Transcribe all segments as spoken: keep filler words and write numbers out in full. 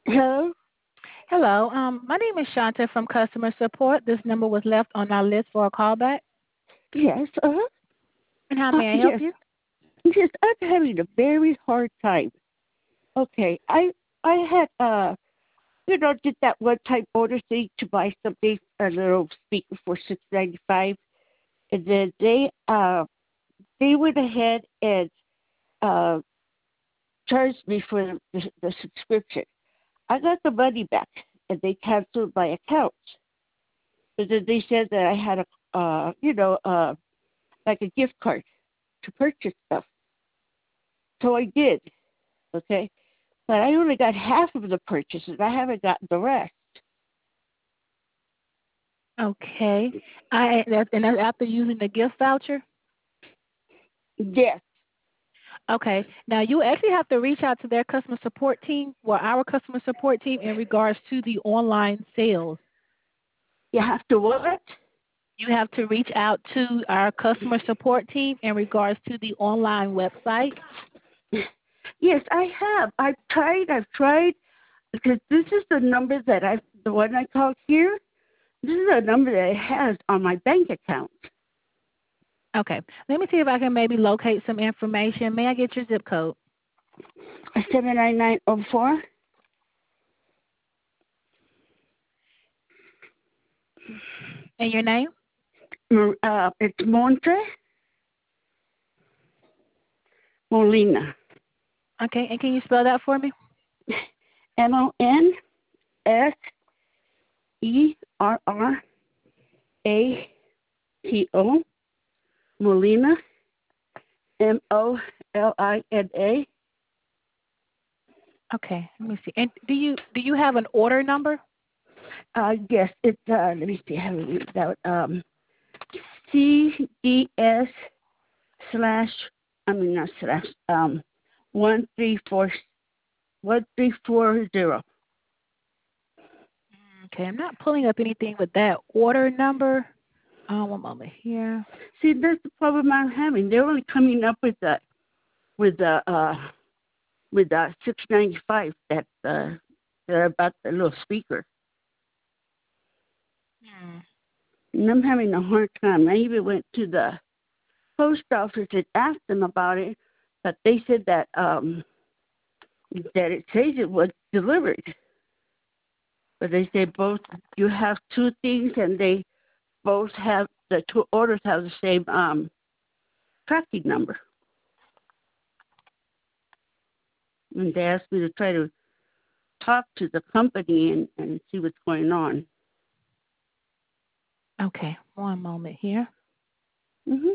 Hello? Hello, um, my name is Shanta from customer support. This number was left on our list for a callback. Yes, uh-huh. And how Uh, may I help yes, you? yes, I'm having a very hard time. Okay, I I had, uh, you know, did that one-time order thing to buy something, a little speaker for six ninety five, and then they, uh, they went ahead and, uh, charged me for the, the subscription. I got the money back, and they canceled my account. But then they said that I had a, uh, you know, uh, like a gift card to purchase stuff. So I did, okay? But I only got half of the purchases. I haven't gotten the rest. Okay. I that and that's after using the gift voucher. Yes. Okay. Now you actually have to reach out to their customer support team, or our customer support team, in regards to the online sales. You have to what? You have to reach out to our customer support team in regards to the online website. Yes, I have. I've tried. I've tried because this is the number that I, the one I called here. This is a number that it has on my bank account. Okay. Let me see if I can maybe locate some information. May I get your zip code Seven nine nine zero four. and your name? Uh, it's Montre Molina. Okay. And can you spell that for me? M O N S E R R A T O Molina. M O L I N A. Okay, let me see. And do you do you have an order number? Uh, yes, it's, uh, let me see how to read it out. Um, C D S slash, I mean, not slash, um, one three four one three four zero. Okay, I'm not pulling up anything with that order number. Uh, one moment here. See, that's the problem I'm having. They're only coming up with the, with the, uh, with the six ninety-five that, uh, they're about the little speaker. Hmm. And I'm having a hard time. I even went to the post office and asked them about it, but they said that, um, that it says it was delivered. But they say both, you have two things and they both have, the two orders have the same um, tracking number. And they asked me to try to talk to the company and, and see what's going on. Okay, one moment here. hmm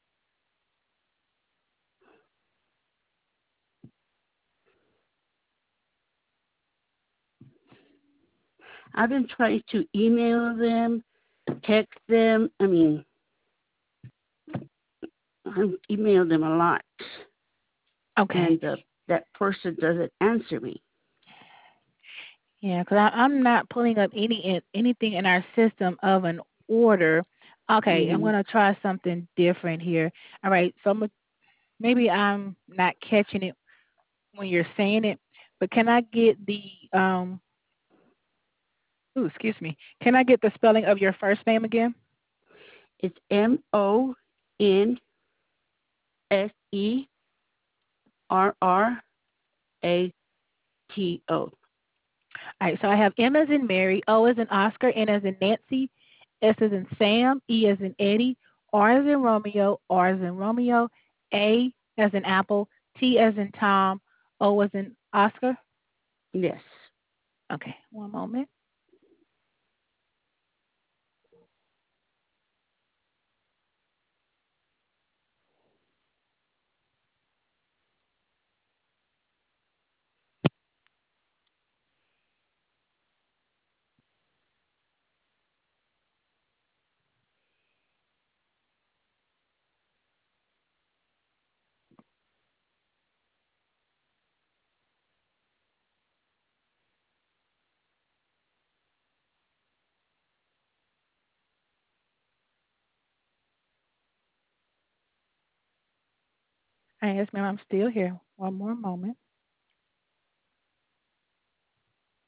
I've been trying to email them, text them. I mean, I've emailed them a lot. Okay, And uh, that person doesn't answer me. yeah, because I'm not pulling up any in, anything in our system of an order. Okay, I'm hmm gonna try something different here. All right, so I'm, maybe I'm not catching it when you're saying it, but can I get the um? Ooh, excuse me. Can I get the spelling of your first name again? It's M O N S E R R A T O. All right, so I have M as in Mary, O as in Oscar, N as in Nancy, S as in Sam, E as in Eddie, R as in Romeo, R as in Romeo, A as in Apple, T as in Tom, O as in Oscar. Yes. Okay, one moment. All right, yes, ma'am, I'm still here. One more moment.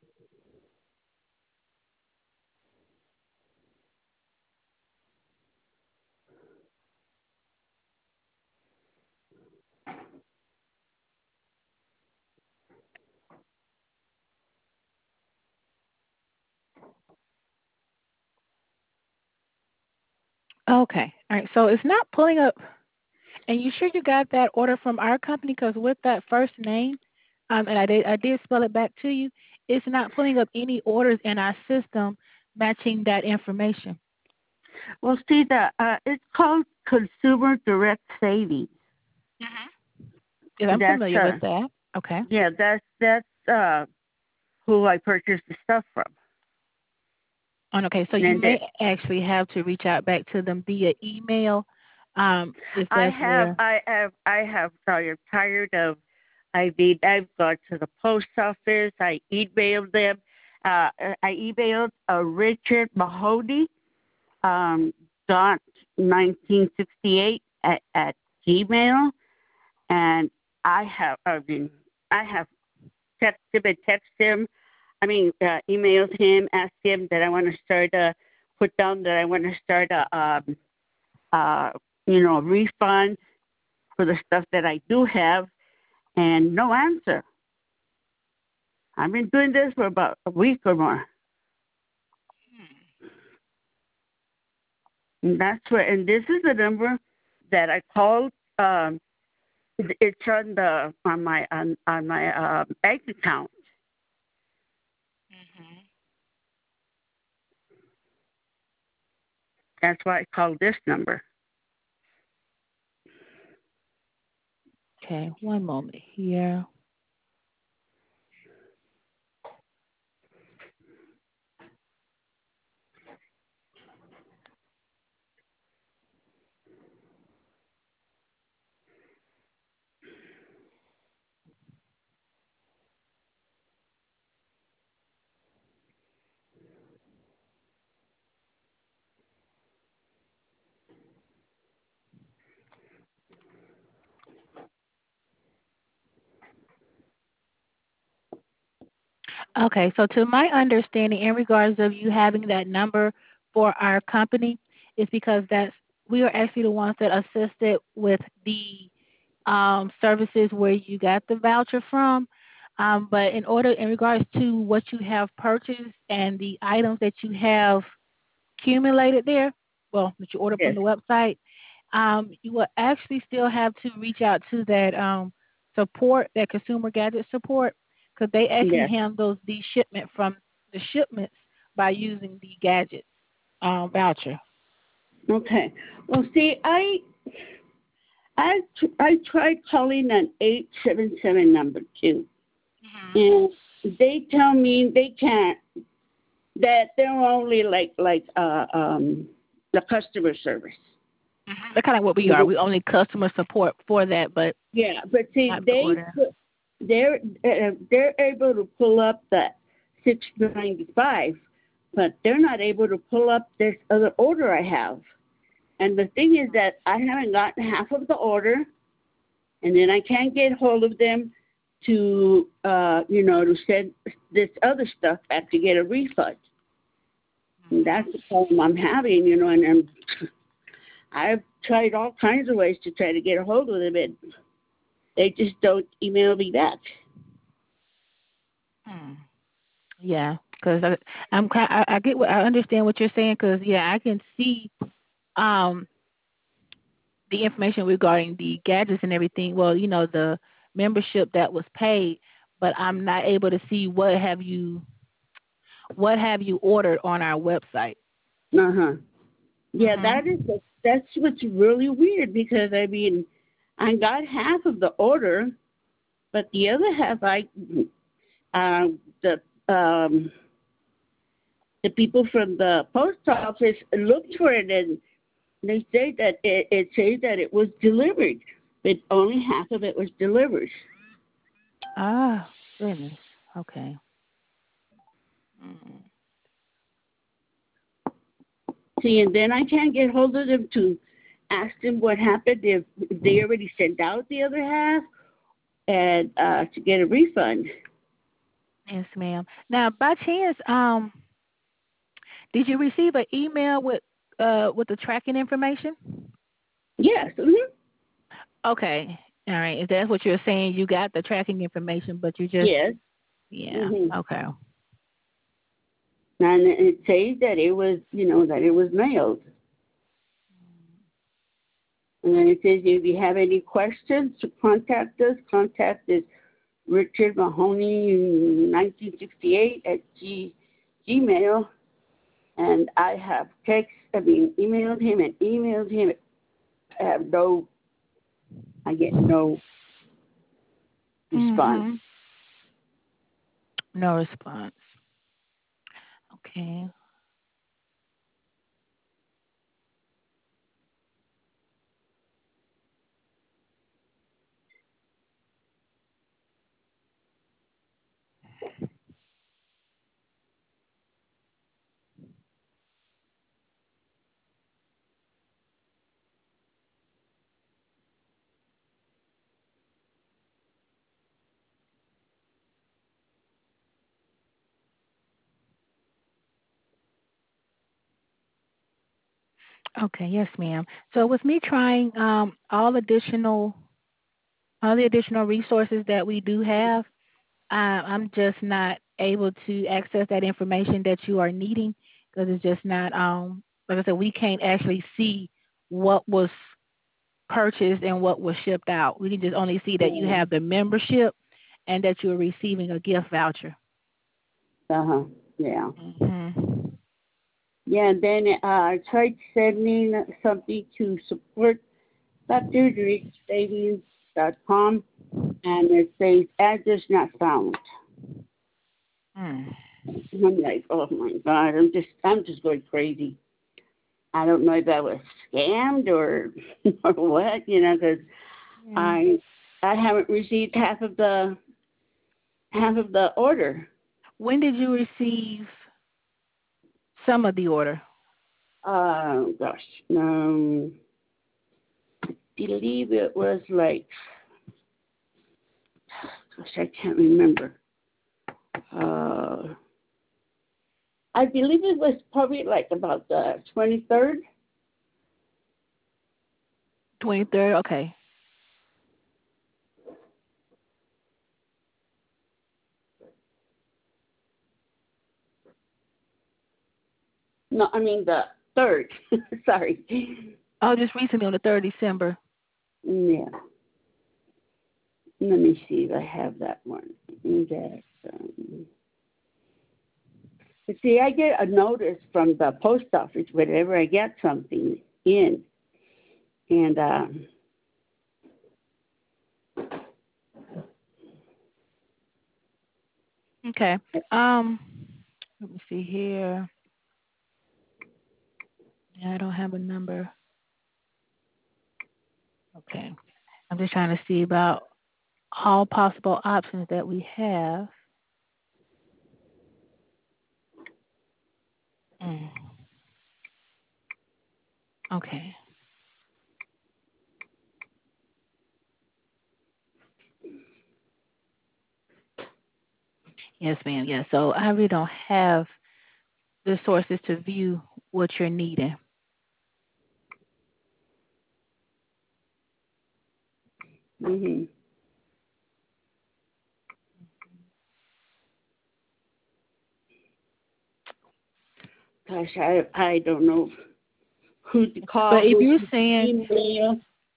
Okay. All right. So it's not pulling up. And you sure you got that order from our company? Because with that first name, um, and I did I did spell it back to you. It's not pulling up any orders in our system matching that information. Well, see, the uh, it's called Consumer Direct Savings. Yes, I'm That's familiar with uh, that. Okay. yeah, that's that's uh who I purchased the stuff from. And okay, so you And may it, actually have to reach out back to them via email, um, if I that's have, where. I have, I have. Sorry, I'm tired of. I mean, I've gone to the post office. I emailed them. Uh, I emailed uh, Richard Mahoney, um, dot nineteen sixty eight at, at Gmail, and I have. I mean, I have texted him and texted him. I mean, uh, emailed him, asked him that I want to start a put down that I want to start a um, uh, you know, refund for the stuff that I do have, and no answer. I've been doing this for about a week or more. And that's where, and this is the number that I called. Um, it's on the on my on on my uh, bank account. That's why I called this number. Okay, one moment here. Okay, so to my understanding, in regards of you having that number for our company, is because that's we are actually the ones that assisted with the um, services where you got the voucher from. Um, but in order, in regards to what you have purchased and the items that you have accumulated there, well, that you ordered from Yes, the website, um, you will actually still have to reach out to that um, support, that consumer gadget support, because they actually yes. handle the shipment from the shipments by using the gadget um, voucher. Okay. Well, see, I I I tried calling an eight seven seven number too, and they tell me they can't. That they're only like like uh um the customer service. That's kind of what we are. We only customer support for that, but Yeah, but see, not the they order. put- they're uh, they're able to pull up the six ninety five, but they're not able to pull up this other order I have. And the thing is that I haven't gotten half of the order, and then I can't get hold of them to uh you know to send this other stuff back to get a refund. And that's the problem I'm having, you know, and I'm, I've tried all kinds of ways to try to get a hold of them, and they just don't email me back. Hmm. Yeah, because I'm ki- I, I get what I understand what you're saying. Because yeah, I can see um the information regarding the gadgets and everything. Well, you know the membership that was paid, but I'm not able to see what have you what have you ordered on our website. Uh huh. Yeah, that is Mhm. that's what's really weird because I mean, I got half of the order, but the other half I, uh, the um, the people from the post office looked for it and they say that it, it says that it was delivered, but only half of it was delivered. Ah, goodness. Okay. Mm. See, and then I can't get hold of them to ask them what happened if they already sent out the other half and uh, to get a refund. Yes, ma'am. Now, by chance, um, did you receive an email with uh with the tracking information? Yes. Hmm. Okay. All right. If that's what you're saying, you got the tracking information, but you just Yes. yeah. Hmm. Okay. And it says that it was, you know, that it was mailed. And then it says if you have any questions to contact us, contact us Richard Mahoney nineteen sixty-eight at G, Gmail. And I have text, I mean, emailed him and emailed him. I have no, I get no response. Mhm. No response. Okay. Okay. Yes, ma'am. So with me trying um all additional all the additional resources that we do have, uh, I'm just not able to access that information that you are needing because it's just not um like I said, we can't actually see what was purchased and what was shipped out. We can just only see that you have the membership and that you're receiving a gift voucher. Uh huh. Yeah. Mhm. Yeah. And then uh, I tried sending something to support doctor savings dot com, and it says address not found. Mm. I'm like, oh my god, I'm just, I'm just going crazy. I don't know if I was scammed or or what, you know, because Yeah. I I haven't received half of the half of the order. When did you receive some of the order? Uh, gosh, um, believe it was like, gosh, I can't remember. Uh, I believe it was probably like about the twenty-third. twenty-third. Okay. No, I mean the third. Sorry. Oh, just recently on the third of December. Yeah. Let me see if I have that one. That, um, but see, I get a notice from the post office whenever I get something in, and um, Okay. Um, let me see here. Yeah, I don't have a number. Okay. I'm just trying to see about all possible options that we have. Mm. Okay. Yes, ma'am. Yes. So I really don't have the sources to view what you're needing. mm-hmm. Gosh, I I don't know who to But call, if who you're to saying, email.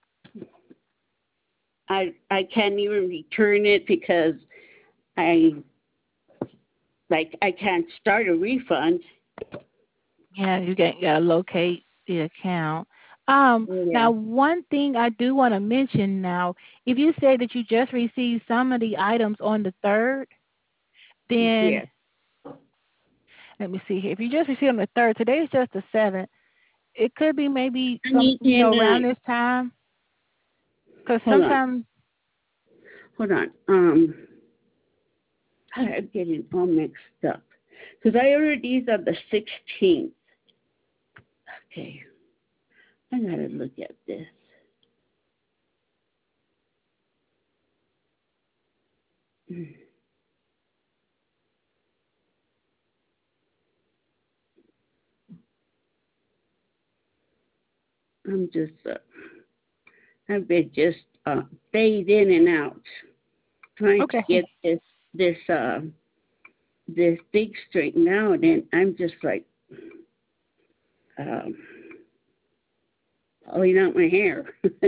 I I can't even return it because I like I can't start a refund. yeah, you got got to locate the account. Um, Yeah. now one thing I do want to mention now, if you say that you just received some of the items on the third, then Yes. let me see here. If you just received on the third, today is just the seventh. It could be maybe I some, mean, you know, in around uh, this time, because hold on, sometimes. hold on. Um, I'm getting all mixed up because I ordered these on the sixteenth. Okay, I gotta look at this. I'm just, uh, I've been just uh, fade in and out, trying to Okay. get this this uh, this thing straightened out, and I'm just like, um, pulling out my hair.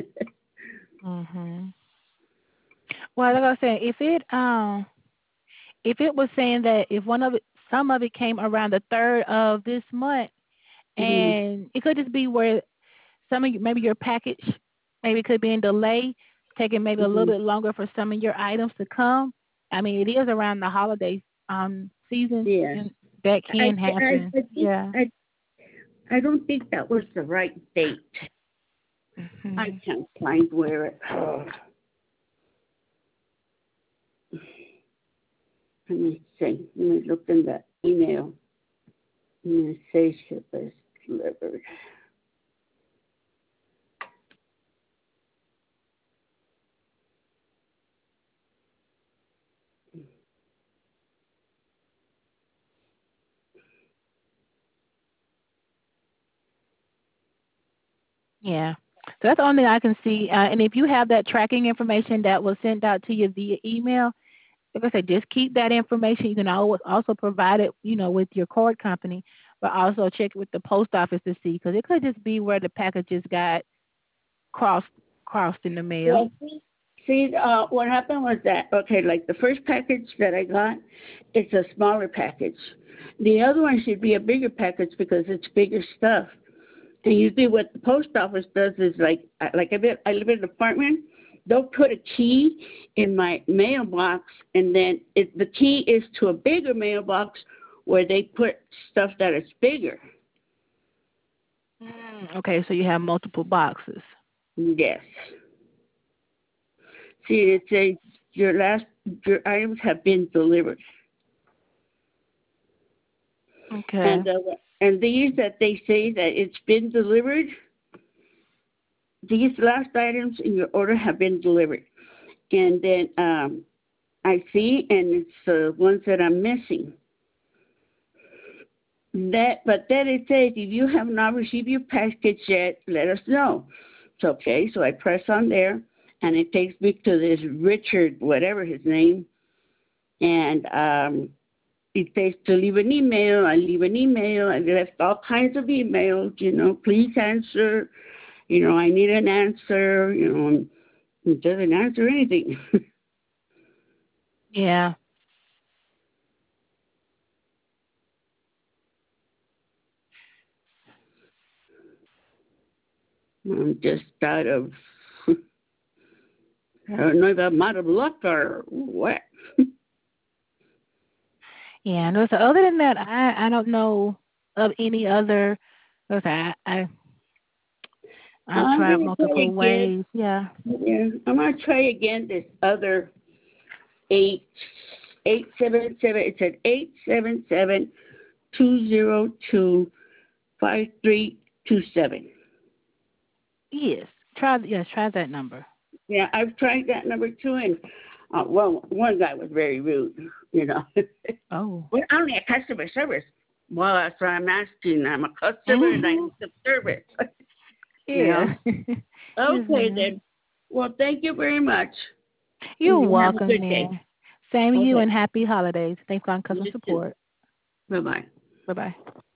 Mhm. Well, like I was saying, if it um if it was saying that if one of it some of it came around the third of this month, hmm and it could just be where some of you, maybe your package maybe could be in delay, taking maybe a little hmm bit longer for some of your items to come. I mean, it is around the holiday um season, Yes, and that I, can I happen. I think Yeah. I I don't think that was the right date. I Mhm. can't find where it. Oh, let me see. Let me look in the email. Let me say ship is delivered. Yeah. So that's the only thing I can see. Uh, and if you have that tracking information that was sent out to you via email, like I said, just keep that information. You can always also provide it, you know, with your card company, but also check with the post office to see, because it could just be where the packages got crossed crossed in the mail. Well, see, uh, what happened was that, okay, like the first package that I got, it's a smaller package. The other one should be a bigger package because it's bigger stuff. And usually what the post office does is like, like I live, I live in an apartment, they'll put a key in my mailbox, and then it, the key is to a bigger mailbox where they put stuff that is bigger. Mm, okay, so you have multiple boxes. Yes. See, it says your last, your items have been delivered. Okay. And uh, and these that they say that it's been delivered, these last items in your order have been delivered. And then um, I see, and it's the ones that I'm missing. That, but then it says if you have not received your package yet, let us know. It's okay. So I press on there, and it takes me to this Richard, whatever his name, and um, it says to leave an email. I leave an email. I left all kinds of emails. You know, please answer. You know, I need an answer. You know, and it doesn't answer anything. Yeah. I'm just out of. I don't know if I'm out of luck or what. Yeah. No, so other than that, I I don't know of any other. Okay, I, I I've I'm tried gonna try multiple again. ways. Yeah. Yeah, I'm gonna try again this other eight eight seven seven. It said eight seven seven two zero two five three two seven. Yes. Try yes, try that number. Yeah, I've tried that number too, and uh, well, one guy was very rude. You know, Oh. well, I don't need customer service. Well, that's what I'm asking. I'm a customer and I Mhm. need some service. You know. Yeah. Yes, Okay ma'am. then. Well, thank you very much. You're And you have a welcome, good day. there. Same to you, Okay. and happy holidays. Thanks for customer You too. support. Bye bye. Bye bye.